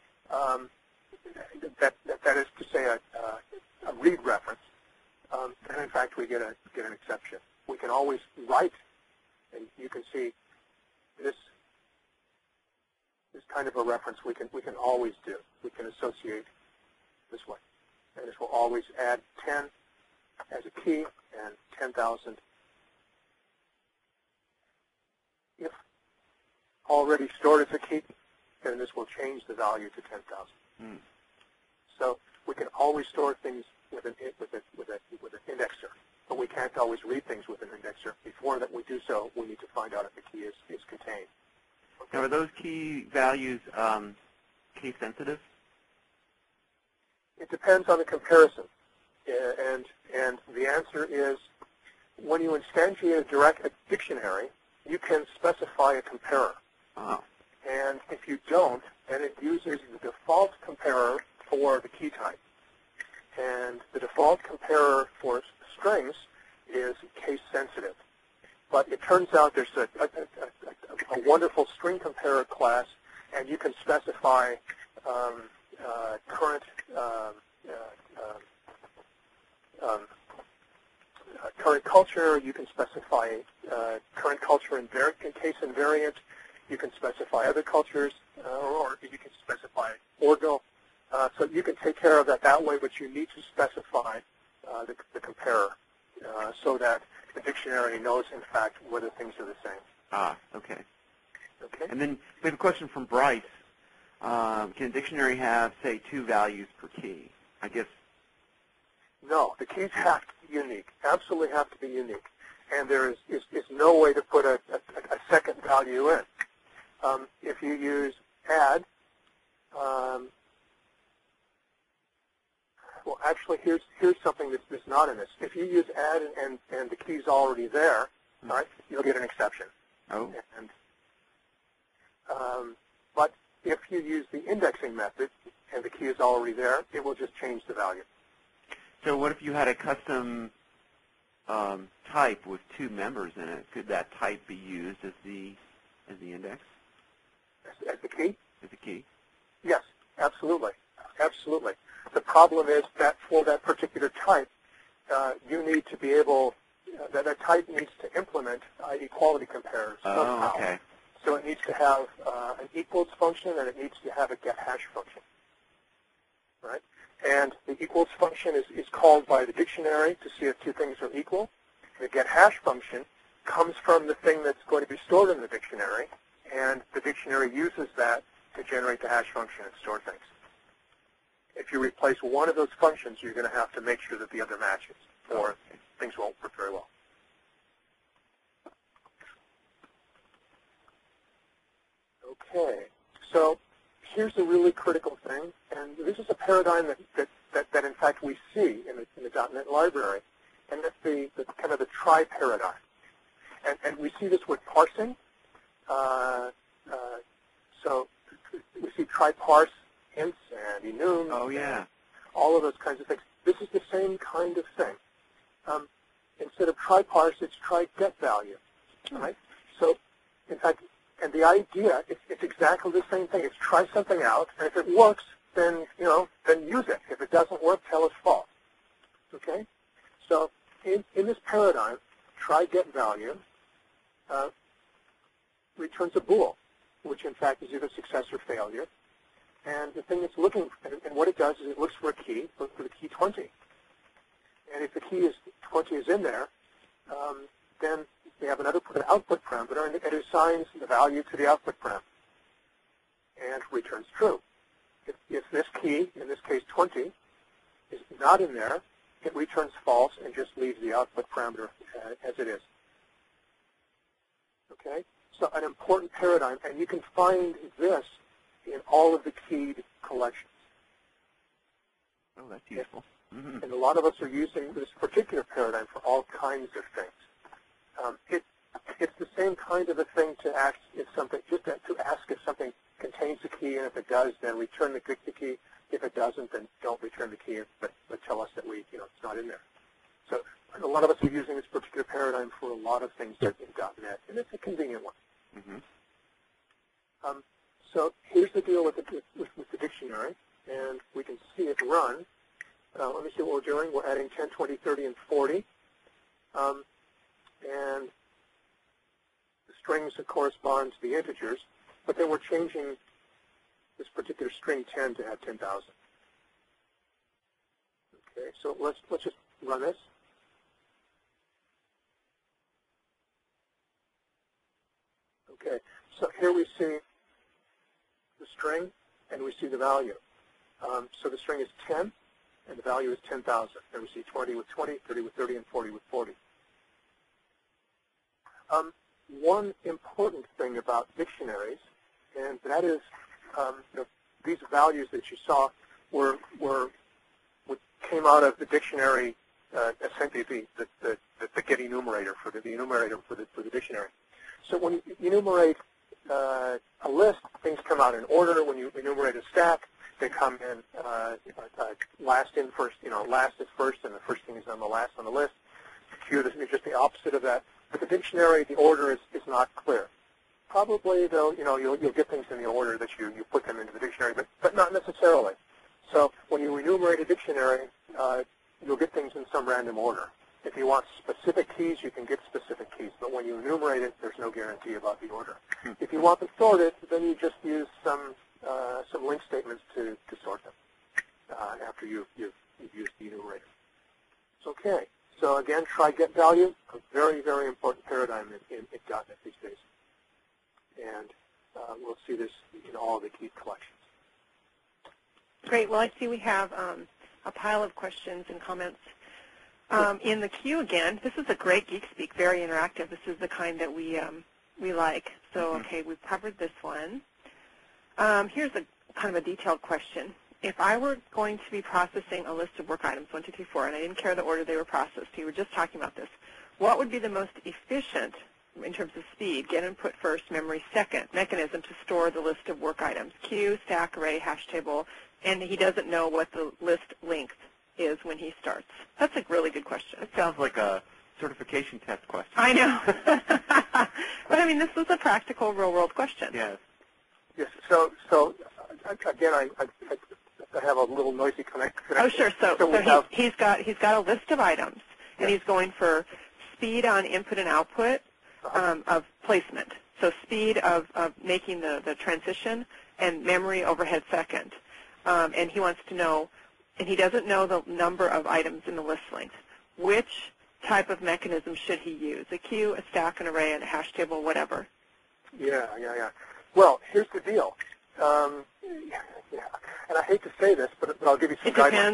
that is to say a read reference, then in fact we get an exception. We can always write, and you can see this kind of a reference we can always do. We can associate this way, and this will always add 10 as a key and 10,000 if already stored as a key, then this will change the value to 10,000. So we can always store things with an indexer, but we can't always read things with an indexer. Before that we do so, we need to find out if the key is contained. Okay. Now, are those key values case sensitive? It depends on the comparison, and the answer is when you instantiate a dictionary, you can specify a comparer. Oh. And if you don't, then it uses the default comparer for the key type. And the default comparer for strings is case sensitive. But it turns out there's a wonderful string comparer class, and you can specify current culture. You can specify current culture in case invariant. You can specify other cultures, or you can specify ordinal. So you can take care of that way, but you need to specify the comparer so that the dictionary knows, in fact, whether things are the same. Ah, okay. Okay. And then we have a question from Bryce. Can a dictionary have, say, 2 values per key? I guess. No, the keys have to be unique. Absolutely have to be unique. And there is no way to put a second value in. If you use add, well, actually, here's something that's not in this. If you use add and the key's already there, all right, you'll get an exception. Oh. And but if you use the indexing method and the key is already there, it will just change the value. So what if you had a custom type with 2 members in it? Could that type be used as the index? As the key? As the key? Yes, absolutely. Absolutely. The problem is that for that particular type, you need to be able, that type needs to implement equality compares somehow. Oh, okay. So it needs to have an equals function, and it needs to have a get hash function. Right? And the equals function is called by the dictionary to see if 2 things are equal. The get hash function comes from the thing that's going to be stored in the dictionary, and the dictionary uses that to generate the hash function and store things. If you replace one of those functions, you're going to have to make sure that the other matches, or things won't work very well. Okay, so here's a really critical thing, and this is a paradigm that in fact we see in the .NET library, and that's the kind of the try paradigm. And we see this with parsing. So we see try parse hints and enum. Oh, yeah. All of those kinds of things. This is the same kind of thing. Instead of try parse, it's try get value. Right? So, in fact, and the idea, it's exactly the same thing. It's try something out, and if it works, then then use it. If it doesn't work, tell us false. Okay? So, in this paradigm, try get value returns a bool, which in fact is either success or failure. And the thing it's looking, and what it does is it looks for a key, looks for the key 20. And if the key is 20 is in there, then we have an output parameter, and it assigns the value to the output parameter and returns true. if this key, in this case 20, is not in there, it returns false and just leaves the output parameter as it is. Okay? So an important paradigm, and you can find this in all of the keyed collections. Oh, that's useful. Mm-hmm. And a lot of us are using this particular paradigm for all kinds of things. It's the same kind of a thing to ask if something, just to ask if something contains the key, and if it does, then return the key. If it doesn't, then don't return the key, but tell us that it's not in there. So a lot of us are using this particular paradigm for a lot of things in .NET, and it's a convenient one. Mm-hmm. So here's the deal with the dictionary, and we can see it run. Let me see what we're doing. We're adding 10, 20, 30, and 40. And the strings that correspond to the integers, but then we're changing this particular string 10 to have 10,000. Okay, so let's just run this. Okay, so here we see the string and we see the value. So the string is 10 and the value is 10,000. And we see 20 with 20, 30 with 30, and 40 with 40. One important thing about dictionaries, and that is these values that you saw came out of the dictionary, essentially the get enumerator for the enumerator for the dictionary. So when you enumerate a list, things come out in order. When you enumerate a stack, they come in last in first. Last is first, and the first thing is on the last on the list. Queue is just the opposite of that. But the dictionary, the order is not clear. Probably, though, you'll get things in the order that you put them into the dictionary, but not necessarily. So when you enumerate a dictionary, you'll get things in some random order. If you want specific keys, you can get specific keys. But when you enumerate it, there's no guarantee about the order. If you want them sorted, then you just use some link statements to sort them after you've used the enumerator. It's okay. So again, try get value, a very, very important paradigm in .NET these days. And we'll see this in all the key collections. Great. Well, I see we have a pile of questions and comments in the queue again. This is a great GeekSpeak, very interactive. This is the kind that we like. So, okay, we've covered this one. Here's a kind of a detailed question. If I were going to be processing a list of work items, 1, 2, 3, 4, and I didn't care the order they were processed, you were just talking about this, what would be the most efficient, in terms of speed, get input first, memory second, mechanism to store the list of work items? Queue, stack, array, hash table, and he doesn't know what the list length is when he starts. That's a really good question. It sounds like a certification test question. I know. But, I mean, this is a practical, real-world question. Yes. Yes. So again, I have a little noisy connection. Oh, sure. So he's got a list of items, and he's going for speed on input and output of placement. So speed of making the transition and memory overhead second. And he wants to know, and he doesn't know the number of items in the list length. Which type of mechanism should he use? A queue, a stack, an array, and a hash table, whatever. Yeah. Well, here's the deal. And I hate to say this, but I'll give you some guidelines.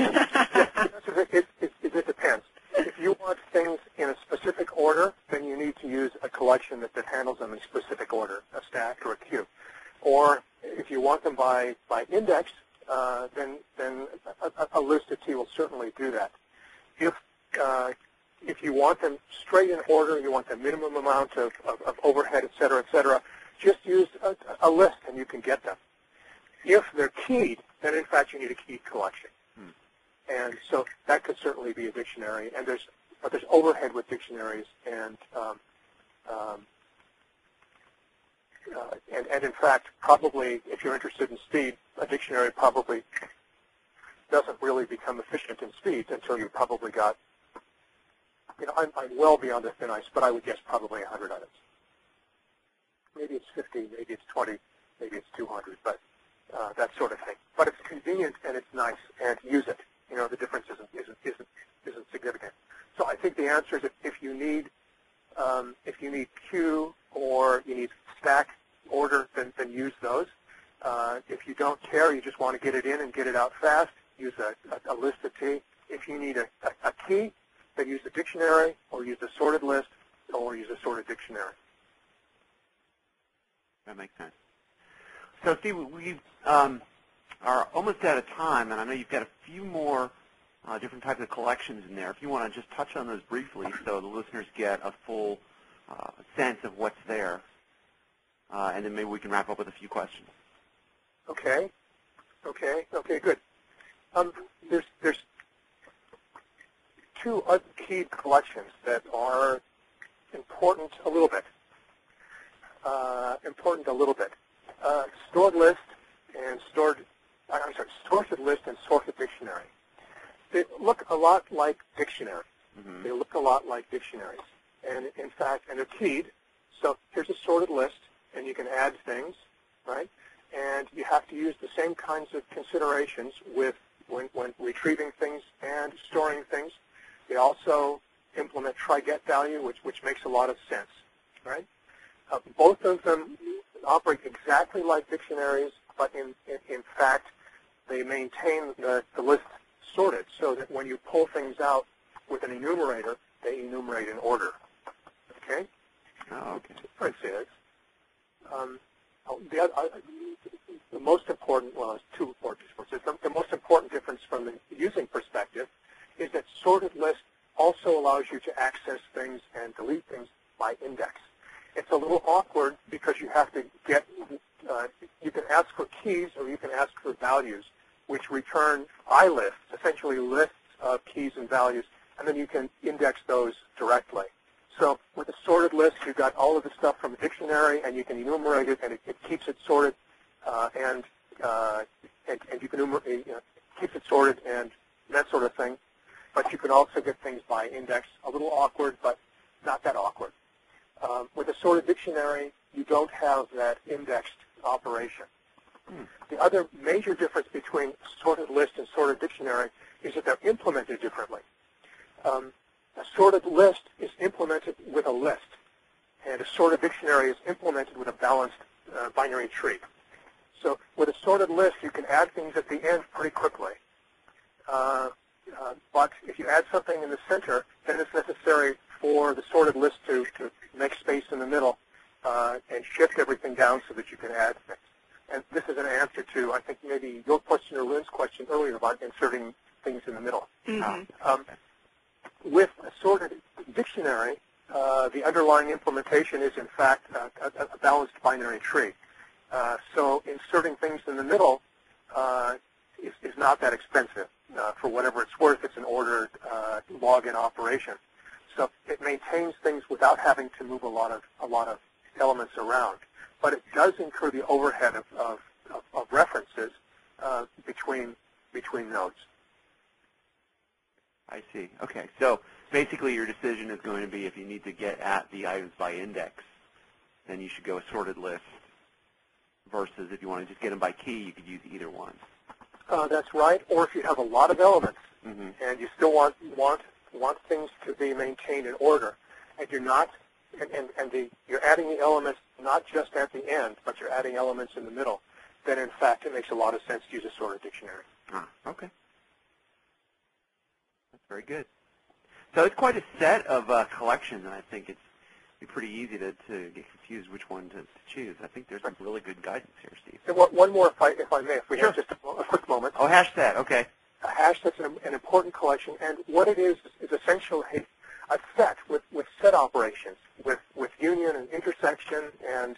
It depends. If you want things in a specific order, then you need to use a collection that handles them in specific order, a stack or a queue. Or if you want them by index, then a listed key will certainly do that. If you want them straight in order, you want the minimum amount of overhead, et cetera, just use a list and you can get them. If they're keyed, then in fact you need a keyed collection. And so that could certainly be a dictionary. And there's overhead with dictionaries, and in fact, probably if you're interested in speed, a dictionary probably doesn't really become efficient in speed until you've probably got, I'm well beyond the thin ice, but I would guess probably 100 items. Maybe it's 50, maybe it's 20, maybe it's 200, but that sort of thing. But it's convenient and it's nice, and use it. The difference isn't significant. So I think the answer is if you need queue or you need stack order, then use those. If you don't care, you just want to get it in and get it out fast, use a list of T. If you need a key, then use a dictionary, or use a sorted list, or use a sorted dictionary. That makes sense. So, Steve, we are almost out of time, and I know you've got a few more different types of collections in there. If you want to just touch on those briefly so the listeners get a full sense of what's there, and then maybe we can wrap up with a few questions. Okay, good. There's two other key collections that are important a little bit. Stored list and sorted list and sorted dictionary. They look a lot like dictionaries. Mm-hmm. They look a lot like dictionaries, and in fact, and they're keyed. So here's a sorted list, and you can add things, right? And you have to use the same kinds of considerations with when retrieving things and storing things. They also implement try-get value, which makes a lot of sense, right? Both of them operate exactly like dictionaries, but in fact, they maintain the list sorted so that when you pull things out with an enumerator, they enumerate in order. Okay? Oh, okay. The difference is, the most important, well, there's two important differences. The most important difference from the using perspective is that sorted list also allows you to access things and delete things by index. It's a little awkward because you have to get, you can ask for keys or you can ask for values, which return iLists, essentially lists of keys and values, and then you can index those directly. So with a sorted list, you've got all of the stuff from a dictionary, and you can enumerate it, and it keeps it sorted, and you can keeps it sorted and that sort of thing. But you can also get things by index. A little awkward, but not that awkward. With a sorted dictionary, you don't have that indexed operation. The other major difference between sorted list and sorted dictionary is that they're implemented differently. A sorted list is implemented with a list, and a sorted dictionary is implemented with a balanced binary tree. So with a sorted list, you can add things at the end pretty quickly. But if you add something in the center, then it's necessary for the sorted list to make space in the middle and shift everything down so that you can add things. And this is an answer to, I think, maybe your question or Lynn's question earlier about inserting things in the middle. Mm-hmm. With a sorted dictionary, the underlying implementation is, in fact, a balanced binary tree. So inserting things in the middle is not that expensive. For whatever it's worth, it's an ordered login operation. So it maintains things without having to move a lot of elements around. But it does incur the overhead of references between nodes. I see. Okay. So basically your decision is going to be if you need to get at the items by index, then you should go a sorted list, versus if you want to just get them by key, you could use either one. That's right. Or if you have a lot of elements mm-hmm. and you still want things to be maintained in order, and you're not, you're adding the elements not just at the end, but you're adding elements in the middle, then in fact it makes a lot of sense to use a sorted dictionary. Okay. That's very good. So it's quite a set of collections, and I think it's pretty easy to get confused which one to choose. I think there's some really good guidance here, Steve. And one more, if I may, if we Sure. have just a quick moment. Oh, hash set. Okay. A hash set's an important collection, and what it is essentially a set with set operations, with union and intersection and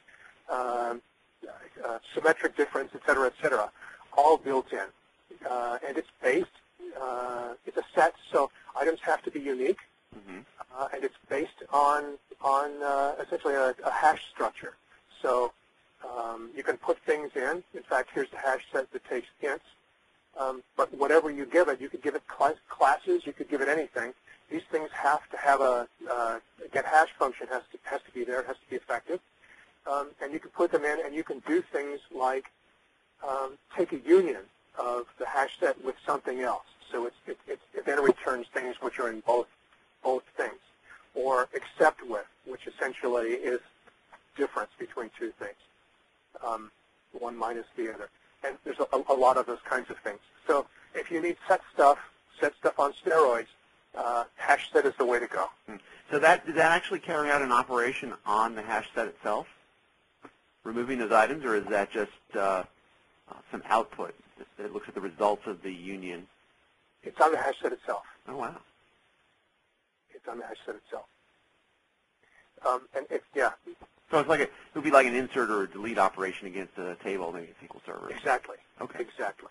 symmetric difference, et cetera, all built in. And it's based, it's a set, so items have to be unique, mm-hmm. And it's based on essentially a hash structure. So you can put things in. In fact, here's the hash set that takes ints. But whatever you give it, you could give it classes, you could give it anything. These things have to have a get hash function has to be there, it has to be effective. And you can put them in, and you can do things like take a union of the hash set with something else. So it then returns things which are in both things. Or except with, which essentially is difference between two things. one minus the other. And there's a lot of those kinds of things. So if you need set stuff on steroids, hash set is the way to go. So did that actually carry out an operation on the hash set itself, removing those items, or is that just some output that looks at the results of the union? It's on the hash set itself. Oh, wow. It's on the hash set itself. And yeah. So it's like it would be like an insert or a delete operation against a table, maybe a SQL server. Exactly. Okay. Exactly.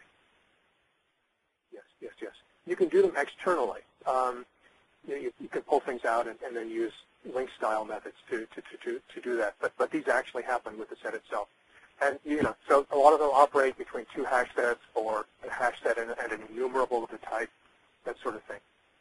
Yes. You can do them externally. You can pull things out and then use link-style methods to do that. But these actually happen with the set itself. And so a lot of them operate between two hash sets or a hash set and an enumerable of the type, that sort of thing.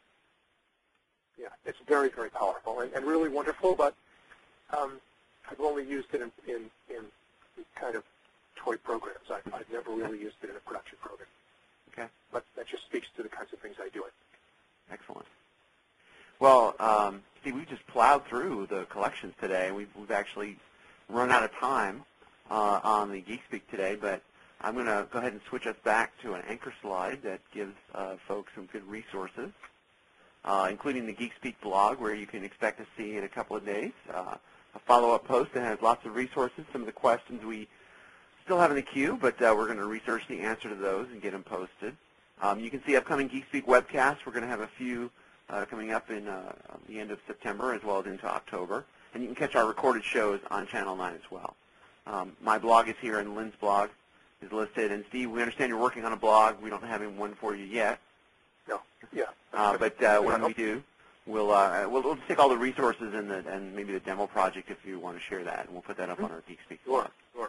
Yeah, it's very, very powerful and really wonderful. But I've only used it in kind of toy programs. I've never really used it in a production program. Okay. But that just speaks to the kinds of things I do it. Excellent. Well, Steve, we just plowed through the collections today, and we've actually run out of time on the GeekSpeak today, but I'm going to go ahead and switch us back to an anchor slide that gives folks some good resources, including the GeekSpeak blog, where you can expect to see in a couple of days a follow-up post that has lots of resources, some of the questions we still have in the queue, but we're going to research the answer to those and get them posted. You can see upcoming GeekSpeak webcasts. We're going to have a few coming up in the end of September as well as into October. And you can catch our recorded shows on Channel 9 as well. My blog is here, and Lynn's blog is listed. And Steve, we understand you're working on a blog. We don't have one for you yet. No, yeah. But when we do, we'll take all the resources and maybe the demo project if you want to share that, and we'll put that up on our GeekSpeak blog. Sure.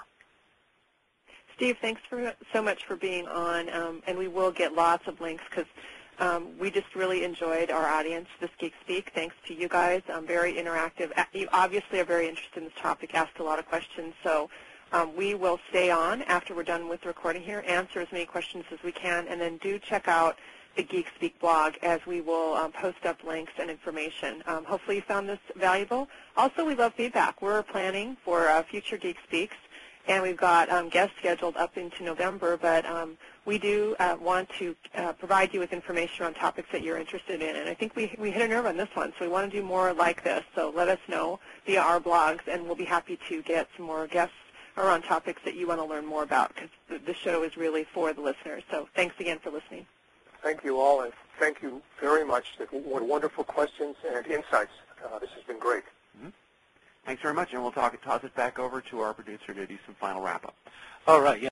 Steve, thanks so much for being on, and we will get lots of links because we just really enjoyed our audience, this GeekSpeak. Thanks to you guys. Very interactive. You obviously are very interested in this topic, asked a lot of questions, so we will stay on after we're done with the recording here, answer as many questions as we can, and then do check out the GeekSpeak blog as we will post up links and information. Hopefully you found this valuable. Also, we love feedback. We're planning for future GeekSpeaks, and we've got guests scheduled up into November, but we do want to provide you with information on topics that you're interested in, and I think we hit a nerve on this one, so we want to do more like this, so let us know via our blogs, and we'll be happy to get some more guests around topics that you want to learn more about, because the show is really for the listeners, so thanks again for listening. Thank you all, and thank you very much. What wonderful questions and insights. This has been great. Mm-hmm. Thanks very much, and we'll toss it back over to our producer to do some final wrap-up. All right. Yeah.